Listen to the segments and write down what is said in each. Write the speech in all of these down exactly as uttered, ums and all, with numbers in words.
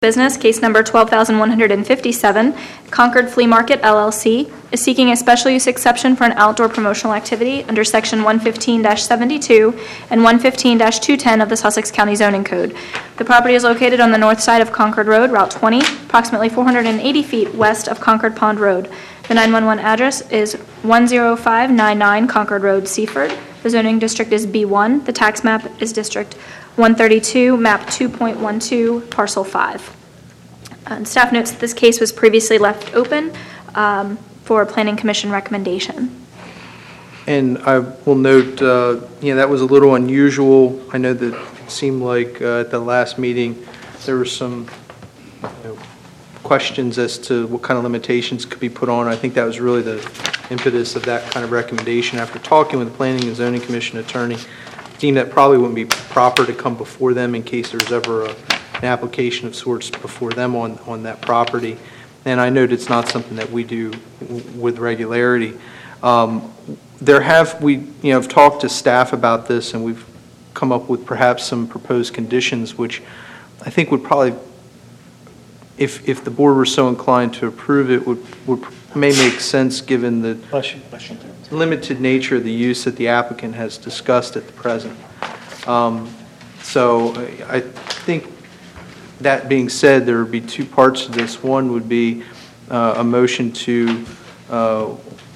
Business, case number twelve thousand one hundred fifty-seven, Concord Flea Market, L L C, is seeking a special use exception for an outdoor promotional activity under Section one fifteen seventy-two and one fifteen two ten of the Sussex County Zoning Code. The property is located on the north side of Concord Road, Route twenty, approximately four hundred eighty feet west of Concord Pond Road. The nine one one address is one oh five nine nine Concord Road, Seaford. The zoning district is B one. The tax map is District one thirty-two, map two point one two, parcel five. And staff notes that this case was previously left open um, for a planning commission recommendation. And I will note, uh, you know, that was a little unusual. I know that it seemed like uh, at the last meeting there were some you know, questions as to what kind of limitations could be put on. I think that was really the impetus of that kind of recommendation. After talking with the Planning and Zoning Commission attorney, deemed that probably wouldn't be proper to come before them in case there's ever a, an application of sorts before them on, on that property. And I note it's not something that we do with regularity. Um, there have, we you know, have talked to staff about this, and we've come up with perhaps some proposed conditions, which I think would probably, if, if the board were so inclined to approve it, would, would may make sense given the Bless you. Bless you. limited nature of the use that the applicant has discussed at the present. Um, so I think that being said, there would be two parts to this. One would be uh, a motion to uh, uh,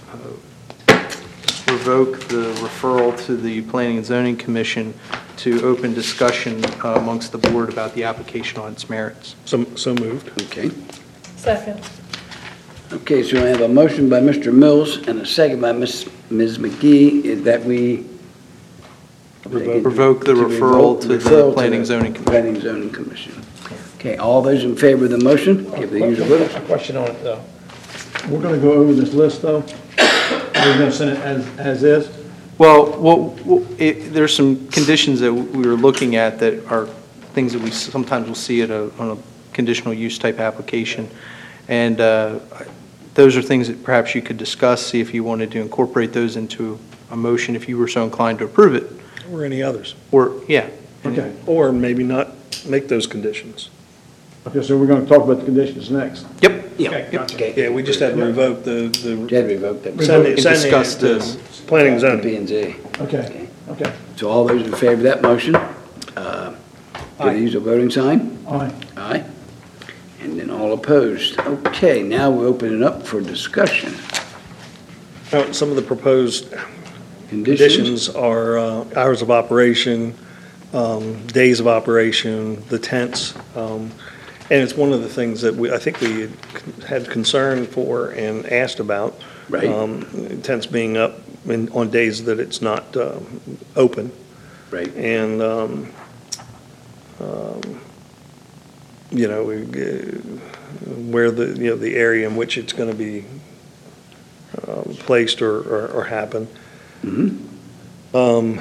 revoke the referral to the Planning and Zoning Commission to open discussion uh, amongst the board about the application on its merits. So, so moved. Okay. Second. Okay, so I have a motion by Mister Mills and a second by Miz Miz McGee, is that we Revoke, revoke the to referral to the Planning and Zoning Commission. Planning and Zoning Commission. Okay, all those in favor of the motion, give the usual vote. A question on it, though. We're going to go over this list, though. We're going to send it as, as is. Well, well it, there's some conditions that we were looking at that are things that we sometimes will see at a, on a conditional use type application. And uh, those are things that perhaps you could discuss, see if you wanted to incorporate those into a motion if you were so inclined to approve it. Or any others. Or, yeah. Okay. Or maybe not make those conditions. Okay, so we're going to talk about the conditions next. Yep. Yeah. Okay, Okay. Yeah, we just had to revoke the, the. Jed revoked that. Send it, And send discuss it to this. Planning and P zoning. and Z. Okay, okay. So all those in favor of that motion, uh, give the usual voting sign. Aye. Aye. And then all opposed. Okay, now we open it up for discussion. Now, some of the proposed Conditions? conditions are uh, hours of operation, um, days of operation, the tents. Um, and it's one of the things that we, I think we had concern for and asked about. Right. Um, tents being up in, on days that it's not uh, open. Right. And, um, um, you know, we, uh, where the, you know, the area in which it's going to be um, placed or, or, or happen. Mm-hmm. Um,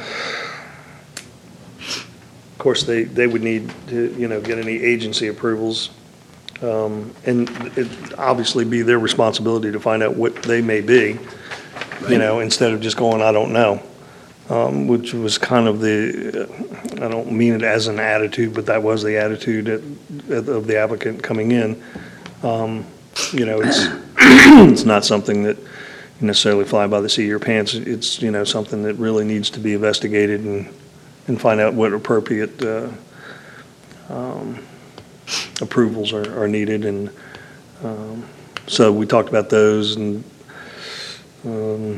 of course, they, they would need to, you know, get any agency approvals. Um, and it obviously be their responsibility to find out what they may be, Right. you know, instead of just going, I don't know. Um, which was kind of the, uh, I don't mean it as an attitude, but that was the attitude at, of the applicant coming in. Um, you know, it's, it's not something that you necessarily fly by the seat of your pants. It's, you know, something that really needs to be investigated and, and find out what appropriate uh, um, approvals are, are needed. And um, so we talked about those and um,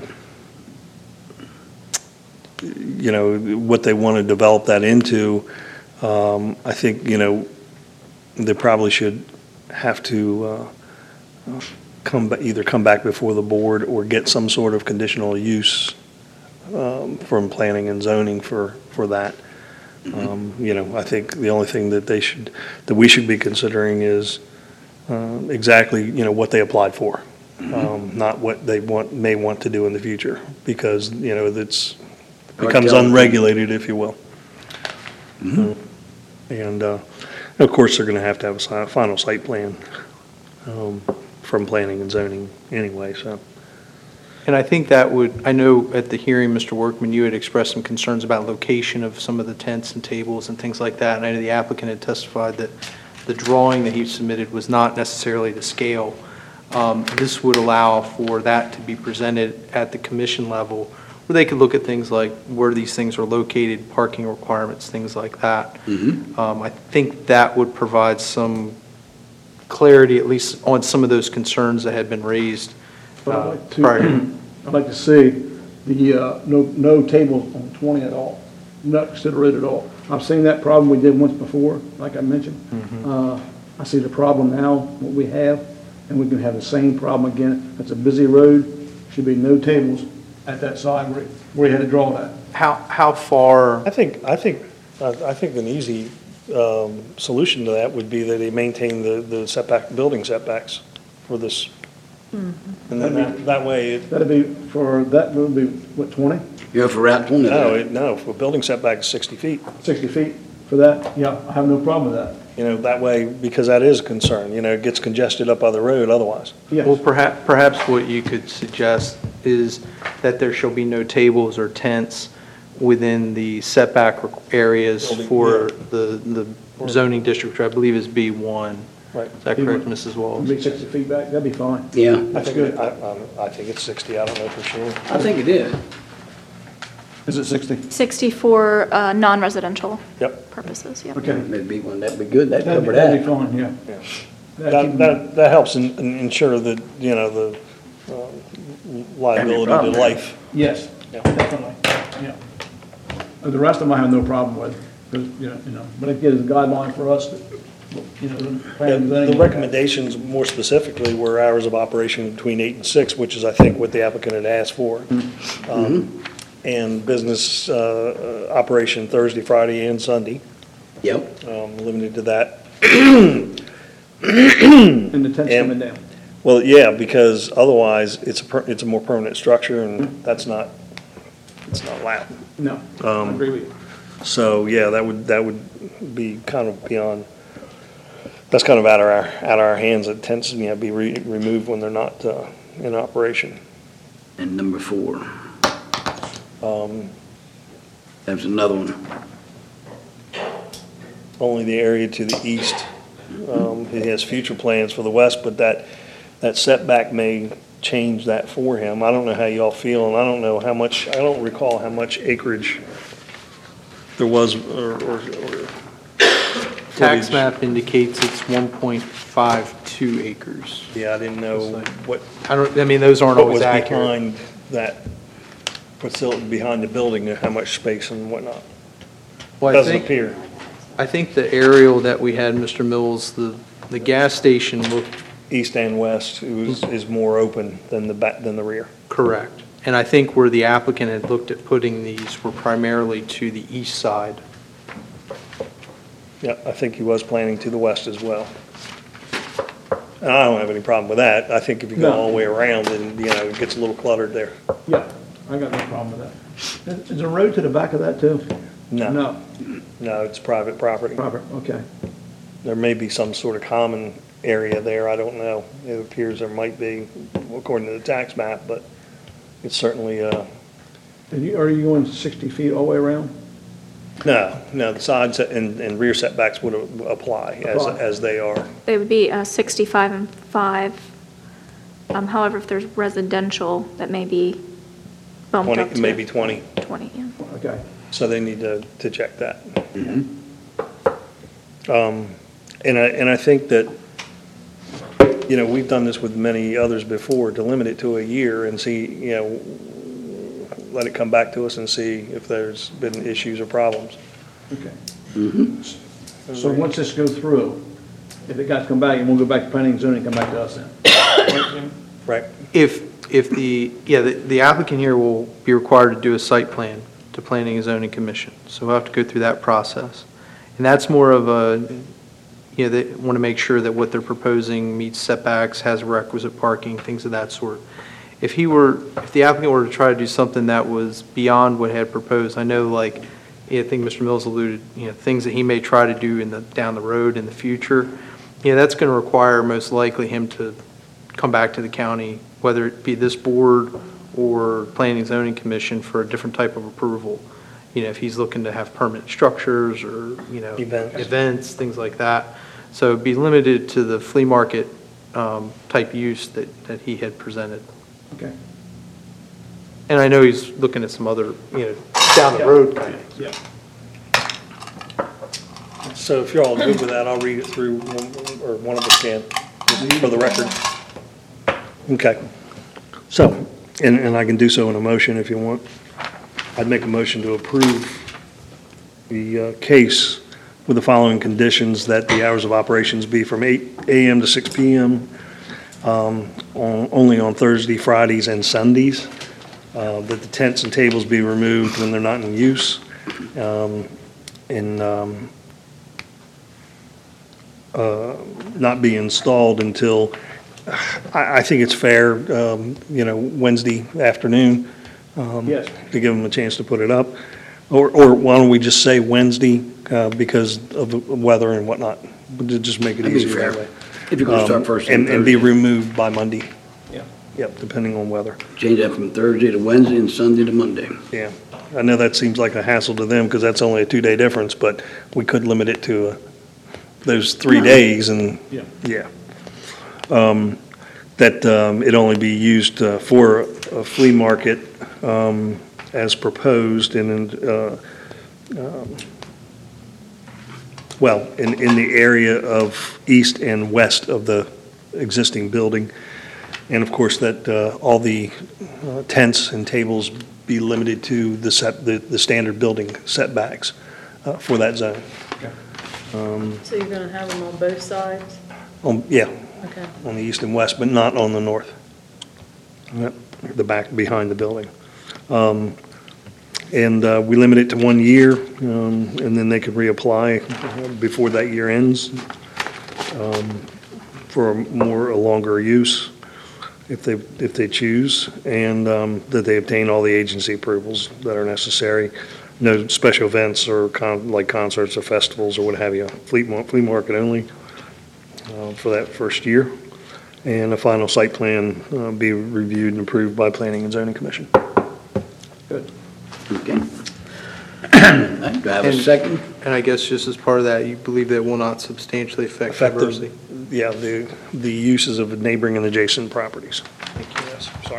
you know, what they want to develop that into. Um, I think, you know, they probably should have to uh, come, either come back before the board or get some sort of conditional use um, from planning and zoning for, for that. Um, you know, I think the only thing that they should, that we should be considering is uh, exactly, you know, what they applied for, um, not what they want, may want to do in the future, because, you know, that's, becomes unregulated, if you will. Mm-hmm. uh, and uh, of course, they're going to have to have a si- final site plan um, from planning and zoning anyway. So, And I think that would, I know at the hearing, Mister Workman, you had expressed some concerns about location of some of the tents and tables and things like that. And I know the applicant had testified that the drawing that he submitted was not necessarily to scale. Um, This would allow for that to be presented at the commission level, where they could look at things like where these things are located, parking requirements, things like that. Um, I think that would provide some clarity, at least on some of those concerns that had been raised But I'd uh, like to- prior. I'd like to see the, uh, no, no tables on twenty at all, not considered at all. I've seen that problem we did once before, like I mentioned. Uh, I see the problem now, what we have, and we can have the same problem again. That's a busy road, should be no tables at that side where, where you had to draw that. How, how far, I think, I think, I I think an easy um, solution to that would be that they maintain the the setback, building setbacks for this. And then that, that way, it- That'd be, for, that would be, what, twenty, You're for Route twenty no, there. it- no, for building setback is sixty feet. sixty feet for that? Yeah, I have no problem with that. You know, that way, because that is a concern, you know, it gets congested up on the road otherwise. Yes. well, perhaps, perhaps what you could suggest is that there shall be no tables or tents within the setback areas Building, for yeah. the, the zoning district, which I believe is B one. Right. Is that correct, Missus Walls? Be sixty feet back, that'd be fine. Yeah, I That's think, good. it- I, um, I think it's sixty, I don't know for sure. I think it is. Is it sixty? sixty for uh, non-residential Yep. purposes, yeah. Okay. That'd be one, that'd be good, that'd That'd be, cover that'd be that. fine, yeah. Yeah. That'd keep That, them- that, that helps in, in ensure that, you know, the uh, liability problem to there. life. Yes, Yeah. definitely, yeah. Uh, The rest of them I have no problem with, because, you know, you know, but it gives a guideline for us, that, you know, the The planning and zoning- the recommendations more specifically were hours of operation between eight and six, which is, I think, what the applicant had asked for. Um, And business uh, uh, operation Thursday, Friday, and Sunday, Yep, um, limited to that. And the tent's And- coming down. Well, yeah, because otherwise, it's a, per- it's a more permanent structure, and that's not, it's not allowed. No, I Um, agree with you. So, yeah, that would, that would be kind of beyond, that's kind of out of our, out of our hands. It tends to, you know, be re- removed when they're not uh, in operation. and number four, Um, that's another one. Only the area to the east. Um, He has future plans for the west, but that, that setback may change that for him. I don't know how y'all feel, and I don't know how much, I don't recall how much acreage there was, or, or or Tax footage. map indicates it's one point five two acres. Yeah, I didn't know what, I don't, I mean, those aren't what always was accurate. behind that facility, behind the building, and how much space and whatnot. Well, I Doesn't think, appear. I think the aerial that we had, Mister Mills, the, the gas station looked East and west is, is more open than the back, than the rear. correct. And I think where the applicant had looked at putting these were primarily to the east side. Yeah, I think he was planning to the west as well. And I don't have any problem with that. I think if you go No. all the way around, then, you know, it gets a little cluttered there. Yeah, I got no problem with that. Is is there a road to the back of that too? No, No, no, it's private property. proper, okay. There may be some sort of common area there, I don't know. It appears there might be, according to the tax map, but it's certainly, uh, And you, are you going sixty feet all the way around? no, no, the side set and, and rear setbacks would apply as, Apply. as they are. It would be uh, sixty-five and five. Um, However, if there's residential, that may be bumped up Twenty, to maybe twenty, twenty, yeah. Okay. so they need to, to check that. Um, and I, and I think that, you know, we've done this with many others before, to limit it to a year and see, you know, let it come back to us and see if there's been issues or problems. Okay. So once this goes through, if it got to come back, it won't go back to planning and zoning, come back to us then? Right. If, if the, yeah, the the applicant here will be required to do a site plan to Planning and Zoning Commission, so we'll have to go through that process. And that's more of a, you know, they want to make sure that what they're proposing meets setbacks, has requisite parking, things of that sort. If he were, if the applicant were to try to do something that was beyond what had proposed, I know, like, I think Mister Mills alluded, you know, things that he may try to do in the, down the road in the future, you know, that's going to require most likely him to come back to the county, whether it be this board or Planning and Zoning Commission, for a different type of approval. You know, if he's looking to have permanent structures or, you know, Events. events, things like that. So it'd be limited to the flea market um, type use that, that he had presented. Okay. And I know he's looking at some other, you know, down the road kind of. Yeah. So if you're all good with that, I'll read it through, one- or one of us can, for the record. Okay. So, and, and I can do so in a motion if you want. I'd make a motion to approve the uh, case with the following conditions: that the hours of operations be from eight A M to six P M, um, on, only on Thursday, Fridays, and Sundays, uh, that the tents and tables be removed when they're not in use, um, and um, uh, not be installed until, I, I think it's fair, um, you know, Wednesday afternoon. um, Yes. To give them a chance to put it up. Or, or why don't we just say Wednesday, uh, because of the weather and whatnot? We'll just make it That'd be easier that fair. way. If you're going to Um, start first And, thing and be Thursday. removed by Monday. Yeah. Yep, depending on weather. Change that from Thursday to Wednesday and Sunday to Monday. Yeah. I know that seems like a hassle to them because that's only a two-day difference, but we could limit it to uh, those three days and, Yeah. yeah. Um, That um, it only be used uh, for a flea market um, as proposed and, uh, um, well, in, in the area of east and west of the existing building. And of course, that uh, all the uh, tents and tables be limited to the set, the, the standard building setbacks uh, for that zone. So you're gonna have them on both sides? Um, yeah, Okay. on the east and west, but not on the north. Yep, the back, behind the building. Um, And uh, we limit it to one year, um, and then they could reapply uh, before that year ends um, for a more, a longer use if they, if they choose, and um, that they obtain all the agency approvals that are necessary. No special events or con, like concerts or festivals or what have you, flea, mar- flea market only uh, for that first year. And a final site plan uh, be reviewed and approved by Planning and Zoning Commission. Good. Okay. All right, do I have a And- second? And I guess just as part of that, you believe that will not substantially affect Affect diversity? the, yeah, the, the uses of neighboring and adjacent properties. Thank you. Yes, sorry.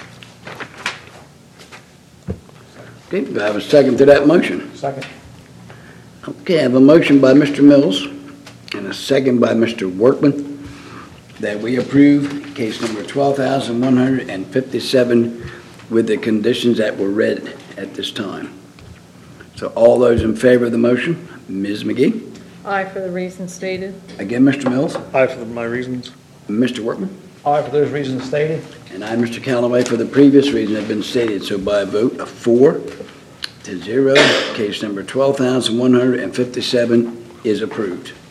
Okay, do I have a second to that motion? Second. Okay, I have a motion by Mister Mills and a second by Mister Workman that we approve case number twelve thousand one hundred fifty-seven with the conditions that were read at this time. So all those in favor of the motion, Miz McGee? Aye for the reasons stated. Again, Mister Mills? I, for my reasons. Mister Workman? Aye, for those reasons stated. And I, Mister Callaway, for the previous reason have been stated. So by a vote of four to zero, case number twelve thousand one hundred fifty-seven is approved.